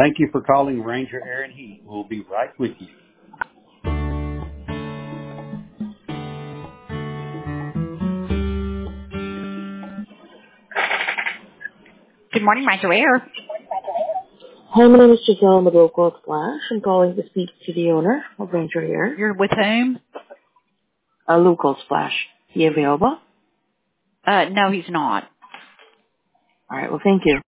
Thank you for calling Ranger Air and Heat. We'll be right with you. Good morning, Ranger Air. Hi, my name is Giselle Madoko Splash. I'm calling to speak to the owner of Ranger Air. You're with whom? Local Splash. Is he available? No, he's not. All right, well, thank you.